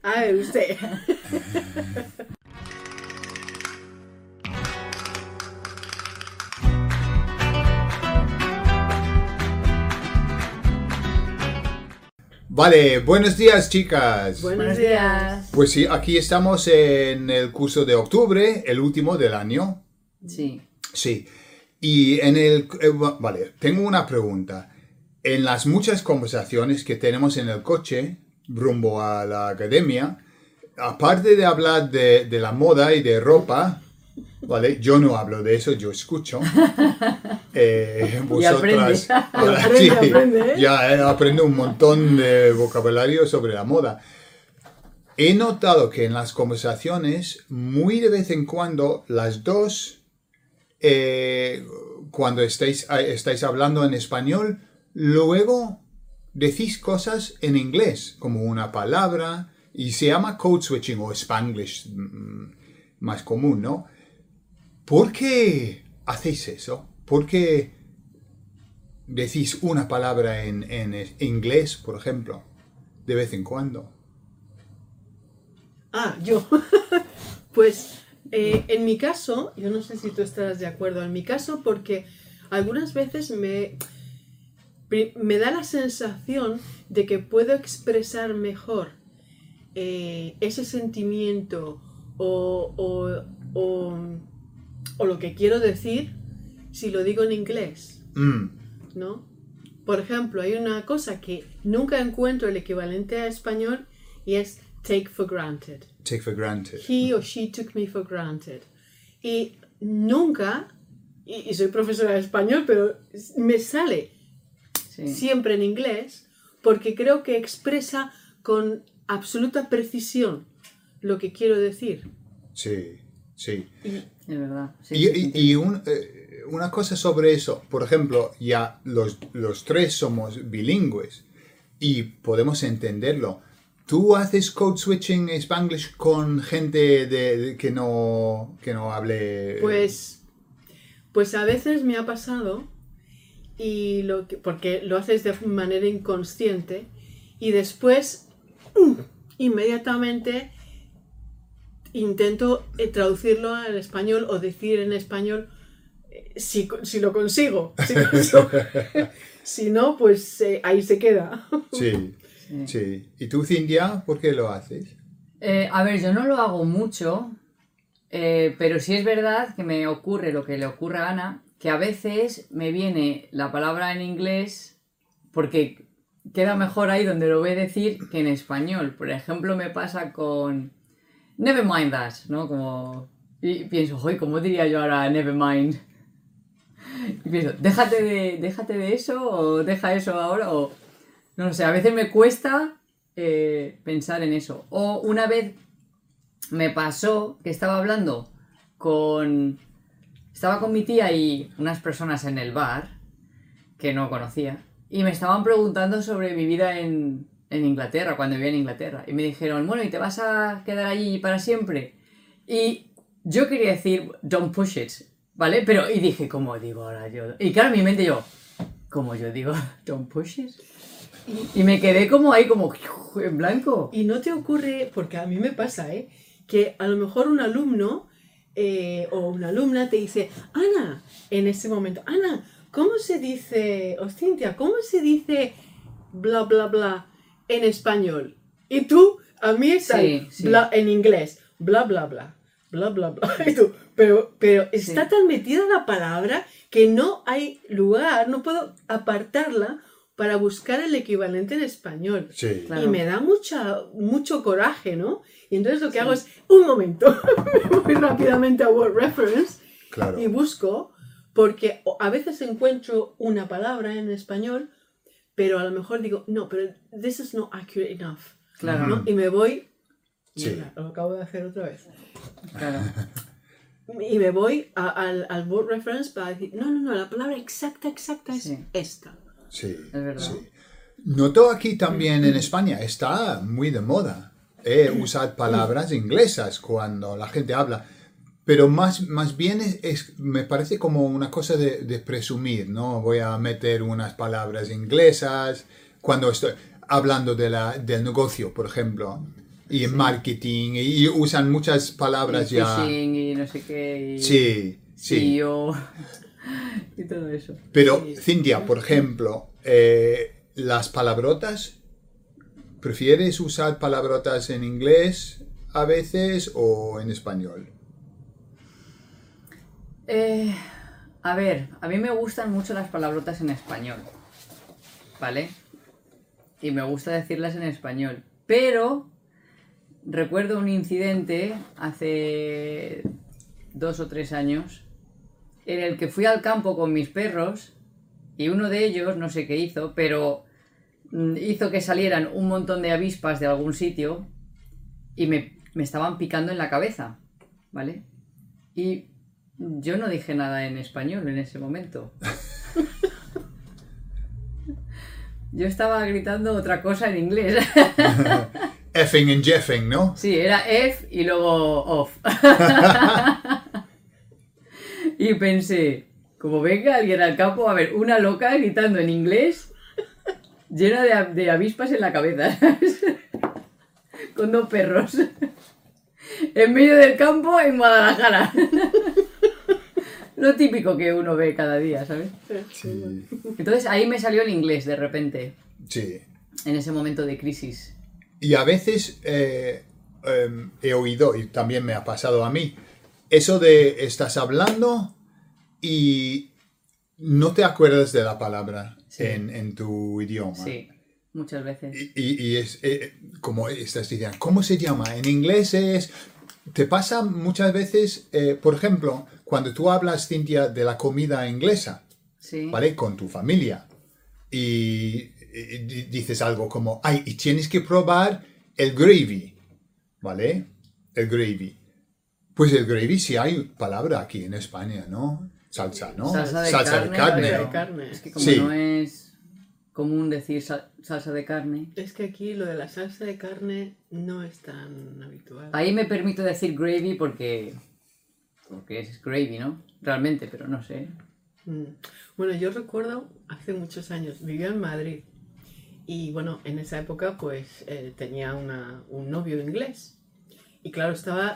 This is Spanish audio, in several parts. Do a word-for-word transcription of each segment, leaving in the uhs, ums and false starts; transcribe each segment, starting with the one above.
A ver, usted. Vale, buenos días, chicas. Buenos, Buenos días. días. Pues sí, aquí estamos en el curso de octubre, el último del año. Sí. Sí. Y en el... eh, vale, tengo una pregunta. En las muchas conversaciones que tenemos en el coche, rumbo a la academia, aparte de hablar de, de la moda y de ropa, ¿vale? Yo no hablo de eso, yo escucho. Eh, vosotras, aprende. ahora, Aprende, sí, aprende, ¿eh? ya eh, aprendo un montón de vocabulario sobre la moda. He notado que en las conversaciones, muy de vez en cuando, las dos, eh, cuando estáis, estáis hablando en español, luego decís cosas en inglés, como una palabra, y se llama code switching o Spanglish mm, más común, ¿no? ¿Por qué hacéis eso? ¿Por qué decís una palabra en, en inglés, por ejemplo, de vez en cuando? Ah, yo. Pues eh, en mi caso, yo no sé si tú estarás de acuerdo, en mi caso, porque algunas veces me, me da la sensación de que puedo expresar mejor eh, ese sentimiento o, o, o, o lo que quiero decir si lo digo en inglés, Mm, ¿no? Por ejemplo, hay una cosa que nunca encuentro el equivalente a español y es take for granted. take for granted. He or she took me for granted. Y nunca, y, y soy profesora de español, pero me sale Sí. siempre en inglés porque creo que expresa con absoluta precisión lo que quiero decir. Sí, sí. Es verdad. Sí, Y, sí, y- y un, eh, una cosa sobre eso, por ejemplo, ya los, los tres somos bilingües y podemos entenderlo. ¿Tú haces code switching Spanglish con gente de, de- que, no, que no hable? Pues, pues a veces me ha pasado, y lo que, porque lo haces de manera inconsciente, y después ¡um!, inmediatamente intento eh, traducirlo al español o decir en español eh, si, si lo consigo. Si, consigo. Si no, pues eh, ahí se queda. Sí, sí. sí. ¿Y tú, Cintia, por qué lo haces? Eh, a ver, yo no lo hago mucho, eh, pero sí es verdad que me ocurre lo que le ocurre a Ana, que a veces me viene la palabra en inglés porque queda mejor ahí donde lo voy a decir que en español. Por ejemplo, me pasa con never mind that, ¿no? Como... Y pienso, hoy, ¿cómo diría yo ahora never mind? Y pienso, déjate de, déjate de eso, o deja eso ahora, o... No sé, a veces me cuesta eh, pensar en eso. O una vez me pasó que estaba hablando con... Estaba con mi tía y unas personas en el bar que no conocía. Y me estaban preguntando sobre mi vida en, en Inglaterra, cuando vivía en Inglaterra. Y me dijeron, bueno, ¿y te vas a quedar allí para siempre? Y yo quería decir, don't push it, ¿vale? Pero, y dije, ¿cómo digo ahora yo? Y claro, en mi mente yo, ¿cómo yo digo, don't push it? Y me quedé como ahí, como en blanco. Y no te ocurre, porque a mí me pasa, ¿eh? Que a lo mejor un alumno eh, o una alumna te dice, Ana, en ese momento, Ana, ¿cómo se dice, o Cintia, cómo se dice bla, bla, bla en español? Y tú, a mí está Sí, sí. bla en inglés, bla, bla, bla, bla, bla, bla. Y tú, pero, pero está Sí. tan metida la palabra que no hay lugar, no puedo apartarla para buscar el equivalente en español. Sí. Claro. Y me da mucha, mucho coraje, ¿no? Y entonces lo que Sí. hago es, un momento, me voy rápidamente a Word Reference Claro. y busco, porque a veces encuentro una palabra en español, pero a lo mejor digo, no, pero this is not accurate enough, Claro, ¿no? Y me voy, Sí. mira, lo acabo de hacer otra vez, claro. y me voy a- al, al Word Reference para decir, no, no, no, la palabra exacta, exacta es Sí. esta. Sí, Es verdad. sí. Noto aquí también en España, está muy de moda eh, usar palabras inglesas cuando la gente habla, pero más, más bien es, es- me parece como una cosa de, de presumir, ¿no? Voy a meter unas palabras inglesas cuando estoy hablando de la, del negocio, por ejemplo. y en Sí. marketing, y usan muchas palabras Y ya. phishing y no sé qué. Y Sí, sí. C E O y todo eso. Pero, Sí. Cintia, por ejemplo, eh, las palabrotas, ¿prefieres usar palabrotas en inglés a veces o en español? Eh, a ver, a mí me gustan mucho las palabrotas en español, ¿vale? Y me gusta decirlas en español. Pero recuerdo un incidente hace dos o tres años en el que fui al campo con mis perros y uno de ellos, no sé qué hizo, pero mm, hizo que salieran un montón de avispas de algún sitio y me, me estaban picando en la cabeza, ¿vale? Y yo no dije nada en español en ese momento. Yo estaba gritando otra cosa en inglés. Effing and jeffing, ¿no? Sí, era F y luego off. Y pensé, como venga alguien al campo, a ver, una loca gritando en inglés, llena de, de avispas en la cabeza, ¿sabes? Con dos perros. En medio del campo en Guadalajara. Lo típico que uno ve cada día, ¿sabes? Sí, Entonces ahí me salió el inglés de repente, sí. en ese momento de crisis. Y a veces eh, eh, he oído, y también me ha pasado a mí, eso de estás hablando y no te acuerdas de la palabra Sí. en, en tu idioma. Sí, muchas veces. Y, y- y es eh, como estás diciendo, ¿cómo se llama? En inglés es... Te pasa muchas veces, eh, por ejemplo, cuando tú hablas, Cintia, de la comida inglesa, Sí. ¿vale? Con tu familia. Y, y di- dices algo como, ay, y tienes que probar el gravy, ¿vale? El gravy. Pues el gravy sí hay palabra aquí en España, ¿no? Salsa, ¿no? Salsa de Salsa carne. Salsa pero de carne. Es que como Sí. no es común decir sal- salsa de carne. Es que aquí lo de la salsa de carne no es tan habitual. Ahí me permito decir gravy porque. Porque es gravy, ¿no? Realmente, pero no sé. Mm. Bueno, yo recuerdo hace muchos años, vivía en Madrid y bueno, en esa época pues eh, tenía una, un novio inglés y claro, estaba...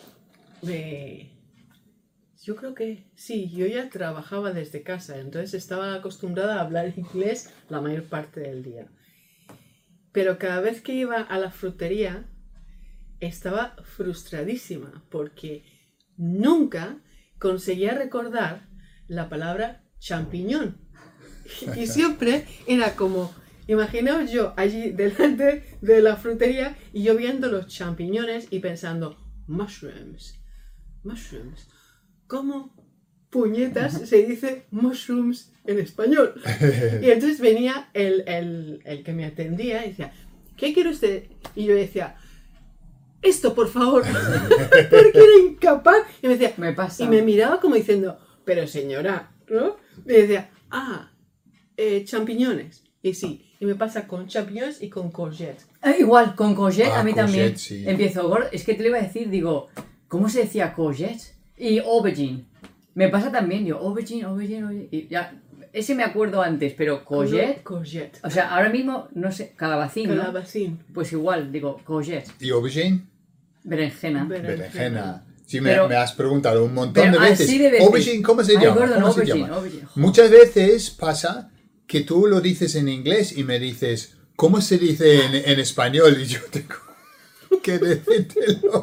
eh, yo creo que sí, yo ya trabajaba desde casa, entonces estaba acostumbrada a hablar inglés la mayor parte del día. Pero cada vez que iba a la frutería estaba frustradísima porque nunca conseguía recordar la palabra champiñón. Y siempre era como, imaginaos yo allí delante de la frutería y yo viendo los champiñones y pensando, mushrooms, mushrooms. ¿Cómo puñetas se dice mushrooms en español? Y entonces venía el, el, el que me atendía y decía, ¿qué quiere usted? Y yo decía, esto, por favor, porque era incapaz. Y me decía, Me pasa. y me miraba como diciendo, pero señora, ¿no? Me decía, ah, eh, champiñones. Y sí, y me pasa con champiñones y con courgette. Ah, igual, con courgette Ah, a mí courgette, también. sí. Empiezo, gor- es que te lo iba a decir, digo, ¿cómo se decía courgette? Y aubergine. Me pasa también, digo, aubergine, aubergine, aubergine. Y ya, ese me acuerdo antes, pero courgette, Courgette. o sea, ahora mismo, no sé, calabacín, ¿no? Calabacín. Pues igual, digo, courgette, ¿Y aubergine? berenjena. Berenjena. Sí, me, Pero- me has preguntado un montón Pero de veces. así de veces. Aubergine, ¿cómo se Ay, llama? Gordon, ¿Cómo se aubergine, llama? aubergine. Muchas veces pasa que tú lo dices en inglés y me dices, ¿cómo se dice en, en español? Y yo tengo que decírtelo.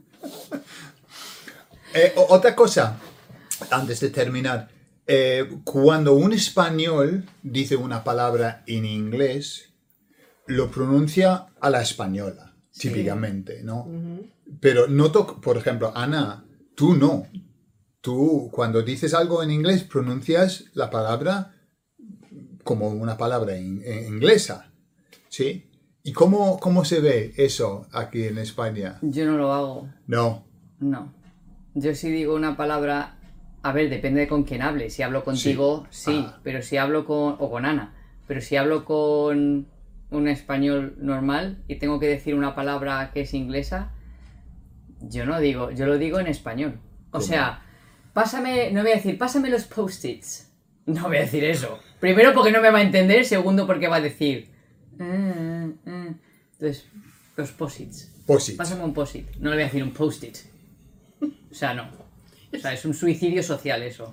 Eh, o- otra cosa, antes de terminar. Eh, cuando un español dice una palabra en inglés, lo pronuncia a la española, Sí. típicamente, ¿no? Ujú. Pero noto, por ejemplo, Ana, tú no. Tú, cuando dices algo en inglés, pronuncias la palabra como una palabra in- in- inglesa, ¿sí? ¿Y cómo, cómo se ve eso aquí en España? Yo no lo hago, No. no. Yo sí digo una palabra, a ver, depende de con quién hable. Si hablo contigo, sí, Sí. Ah. pero si hablo con, o con Ana, pero si hablo con un español normal y tengo que decir una palabra que es inglesa, yo no digo, yo lo digo en español. O ¿Cómo? sea, pásame, no voy a decir, pásame los post-its. No voy a decir eso. Primero porque no me va a entender, segundo porque va a decir... "Mm, mm". Entonces, Los post-its. Post-it. Pásame un post-it. No le voy a decir un post-it. O sea, no. O sea, es un suicidio social eso.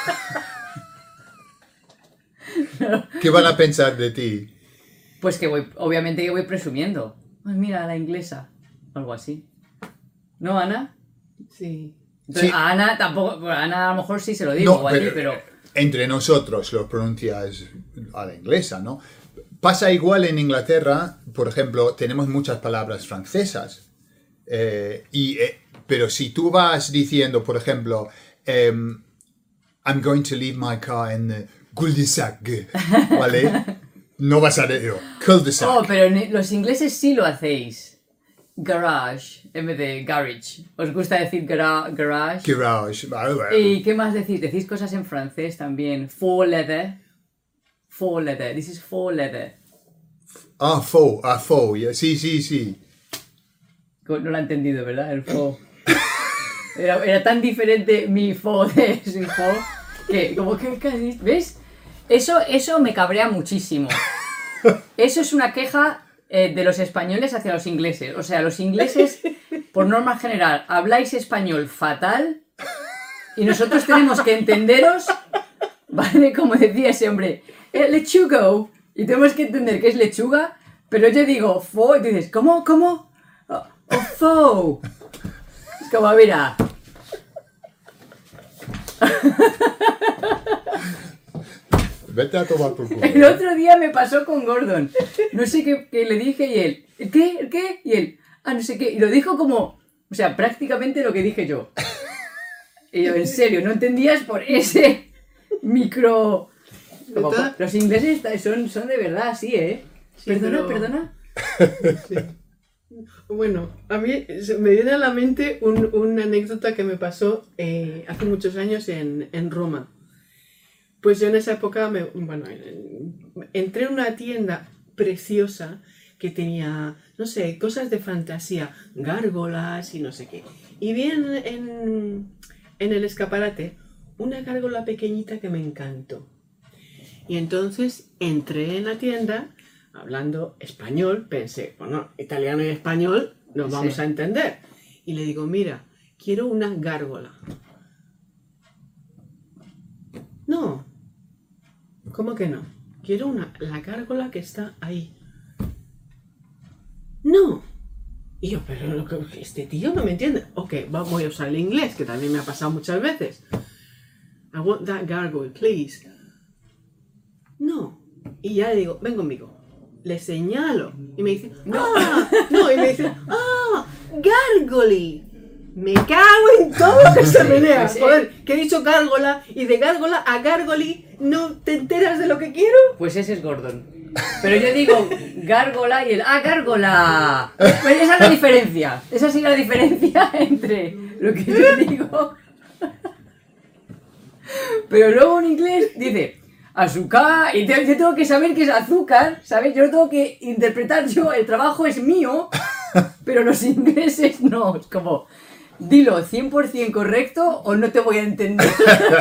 ¿Qué van a pensar de ti? Pues que voy, obviamente que voy presumiendo. Ay, mira, la inglesa. Algo así. ¿No, Ana? Sí. Entonces, Sí. a Ana tampoco, bueno, a Ana a lo mejor sí se lo digo, No, o a ti, pero, pero... entre nosotros lo pronuncias a la inglesa, ¿no? Pasa igual en Inglaterra, por ejemplo, tenemos muchas palabras francesas. Eh, y, eh, pero si tú vas diciendo, por ejemplo, em, I'm going to leave my car in the cul-de-sac, ¿vale? No vas a decir cul-de-sac. Oh, pero ne- los ingleses sí lo hacéis. Garage, en vez de garage. ¿Os gusta decir gara- garage? Garage. Vale, vale. ¿Y qué más decís? Decís cosas en francés también. Faux leather. Faux leather. This is faux leather. Ah, faux, ah, faux, yeah. Sí, sí, sí. No lo ha entendido, ¿verdad? El faux. Era, era tan diferente mi faux de sin faux que como que casi... ¿Ves? Eso, eso me cabrea muchísimo. Eso es una queja eh, de los españoles hacia los ingleses. O sea, los ingleses, por norma general, habláis español fatal y nosotros tenemos que entenderos, ¿vale? Como decía ese hombre, eh, lechugo. Y tenemos que entender qué es lechuga, pero yo digo faux y tú dices, ¿cómo? ¿Cómo? Oh, oh, faux. Es como, mira... Vete a tomar por culo. El otro día me pasó con Gordon. No sé qué, qué le dije y él, ¿el qué? ¿El qué? Y él, ah, no sé qué. Y lo dijo como, o sea, prácticamente lo que dije yo. Y yo, en serio, no entendías por ese micro... Como, los ingleses son, son de verdad así, ¿eh? Sí, Perdona, pero- perdona. Sí. Bueno, a mí se me viene a la mente un- una anécdota que me pasó eh, hace muchos años en, en Roma. Pues yo en esa época, me, bueno, en- entré en una tienda preciosa que tenía, no sé, cosas de fantasía, gárgolas y no sé qué. Y vi en, en, en el escaparate una gárgola pequeñita que me encantó. Y entonces entré en la tienda, hablando español, pensé, bueno, italiano y español nos vamos Sí. a entender. Y le digo, mira, quiero una gárgola. No. ¿Cómo que no? Quiero una, la gárgola que está ahí. No. Y yo, pero lo que- este tío no me entiende. Ok, va- voy a usar el inglés, que también me ha pasado muchas veces. I want that gargoyle, please. No. Y ya le digo, ven conmigo. Le señalo. Y me dice, ¡ah! No, y me dice, ¡ah! ¡Gárgoli! Me cago en todo lo que se menea. pues, eh. Joder, que he dicho gárgola y de gárgola a gárgoli no te enteras de lo que quiero. Pues ese es Gordon. Pero yo digo gárgola y el ¡ah, gárgola! Pues esa es la diferencia. Esa sí es la diferencia entre lo que yo digo. Pero luego en inglés dice azúcar y te- yo tengo que saber qué es azúcar, ¿sabes? Yo lo tengo que interpretar yo, el trabajo es mío, pero los ingleses no. Es como, dilo cien por ciento correcto o no te voy a entender.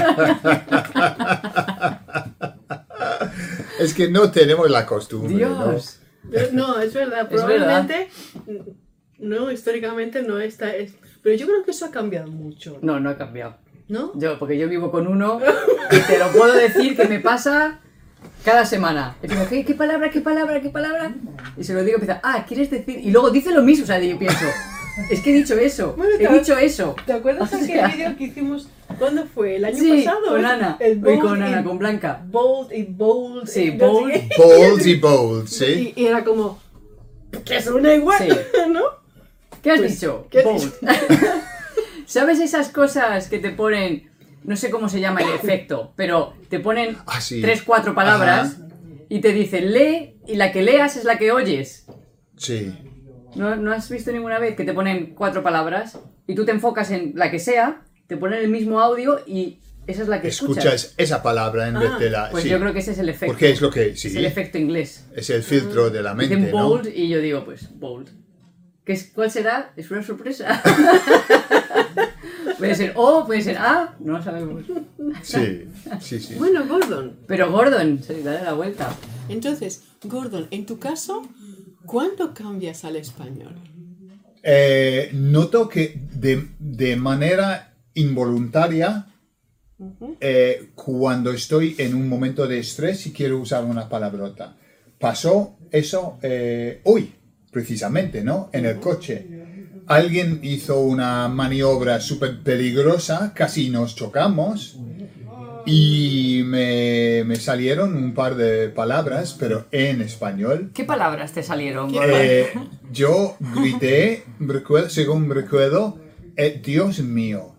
Es que no tenemos la costumbre, Dios. Pero no, es verdad, Es probablemente, no, históricamente no está, es- pero yo creo que eso ha cambiado mucho, No, no ha cambiado. ¿no? Yo, porque yo vivo con uno y te lo puedo decir que me pasa cada semana. Y digo, ¿qué, qué palabra, qué palabra, qué palabra? Y se lo digo y empieza, ah, ¿quieres decir? Y luego dice lo mismo, o sea, yo pienso, es que he dicho eso, Bueno, he te- dicho eso. ¿Te acuerdas O aquel sea, vídeo que hicimos? ¿Cuándo fue? ¿El año Sí, pasado? con ¿Es? Ana. El Uy, bold con Ana, y- con Blanca. Bold y bold. Sí, y no sé bold. qué. ¿no? Bold y bold, ¿sí? Y, y era como, que suena igual, Sí. ¿no? ¿Qué has Pues, dicho? ¿qué has Bold. dicho? ¿Sabes esas cosas que te ponen, no sé cómo se llama el efecto, pero te ponen Ah, sí. tres, cuatro palabras y te dicen lee y la que leas es la que oyes? Sí. ¿No, ¿No has visto ninguna vez que te ponen cuatro palabras y tú te enfocas en la que sea, te ponen el mismo audio y esa es la que escuchas? Escuchas esa palabra en Ah, vez de la... Pues sí. yo creo que ese es el efecto. Porque es lo que... Sí. Es el efecto inglés. Es el filtro de la mente, Dicen ¿no? bold y yo digo, pues, bold. ¿Qué es, ¿Cuál será? Es una sorpresa. Puede ser O, puede ser A, no lo sabemos. Sí, sí, sí. Bueno, Gordon, Pero Gordon, se le da la vuelta. entonces, Gordon, en tu caso, ¿Cuándo cambias al español? Eh, noto que de, de manera involuntaria, Uh-huh. eh, cuando estoy en un momento de estrés y quiero usar una palabrota. Pasó eso eh, hoy, precisamente, ¿no? En el coche. Alguien hizo una maniobra súper peligrosa, casi nos chocamos y me, me salieron un par de palabras, pero en español. ¿Qué palabras te salieron, Gordon? Eh, yo grité, recuerdo, según recuerdo, eh, Dios mío.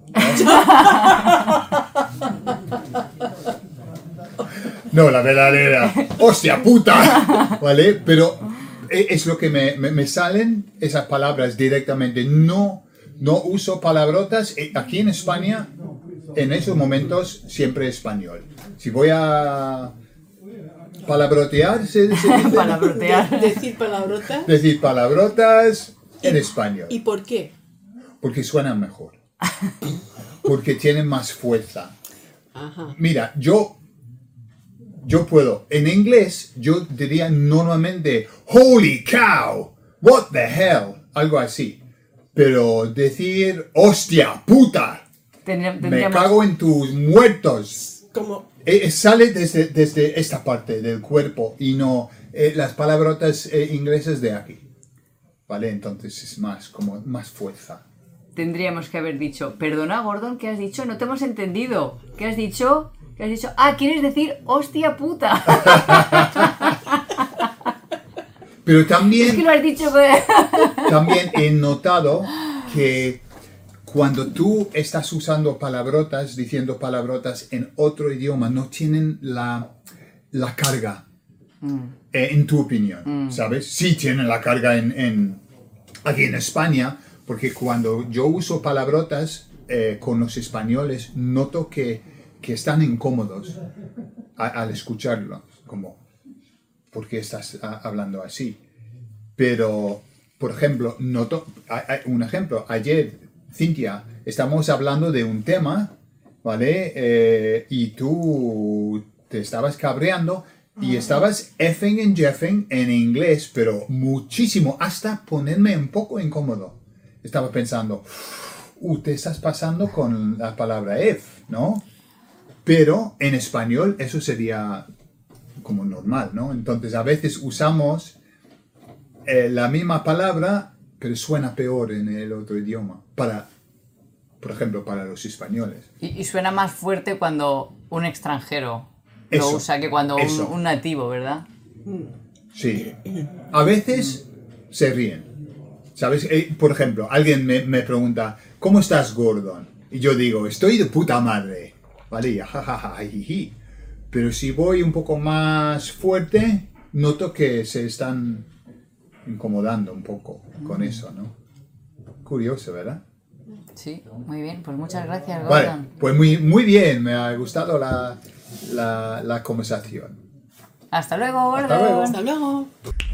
No, la verdadera. ¡Hostia puta! ¿Vale? Pero es lo que me, me, me salen esas palabras directamente. No, no uso palabrotas. Aquí en España, en esos momentos, siempre español. Si voy a palabrotear, ¿se, se dice? Palabrotear. De- decir palabrotas. Decir palabrotas en español. ¿Y por qué? Porque suenan mejor. Porque tienen más fuerza. Ajá. Mira, yo, yo puedo. En inglés, yo diría normalmente, holy cow, what the hell, algo así. Pero decir, hostia, puta, Tendría- me tendríamos- cago en tus muertos. Como, Eh, eh, sale desde, desde esta parte del cuerpo y no eh, las palabrotas eh, inglesas de aquí. ¿Vale? Entonces es más, como más fuerza. Tendríamos que haber dicho, perdona, Gordon, ¿qué has dicho? No te hemos entendido. ¿Qué has dicho? ¿Qué has dicho? Ah, ¿quieres decir hostia puta? Pero Es que también, lo has dicho, pues. también he notado que cuando tú estás usando palabrotas, diciendo palabrotas en otro idioma, no tienen la, la carga, eh, en tu opinión, ¿sabes? Sí tienen la carga en, en, aquí en España, porque cuando yo uso palabrotas eh, con los españoles, noto que, que están incómodos a- al escucharlo, como, ¿por qué estás a- hablando así? Pero, por ejemplo, noto, hay- hay un ejemplo, ayer, Cintia, estamos hablando de un tema, ¿vale? Eh, y tú te estabas cabreando y estabas effing and jeffing en inglés, pero muchísimo, hasta ponerme un poco incómodo. Estaba pensando, uh, te estás pasando con la palabra F, ¿no? Pero en español eso sería como normal, ¿no? Entonces a veces usamos eh, la misma palabra, pero suena peor en el otro idioma. Para, por ejemplo, para los españoles. Y, y suena más fuerte cuando un extranjero Eso, lo usa que cuando un, eso. un nativo, ¿verdad? Sí. A veces se ríen. ¿Sabes? Eh, por ejemplo, alguien me, me pregunta, ¿cómo estás, Gordon? Y yo digo, estoy de puta madre. ¿Vale? Y jajaja, jiji. Pero si voy un poco más fuerte, noto que se están incomodando un poco con eso, ¿no? Curioso, ¿verdad? Sí, muy bien. Pues muchas gracias, Gordon. Vale, pues muy, muy bien, me ha gustado la, la, la conversación. Hasta luego, Gordon. Hasta luego. hasta luego.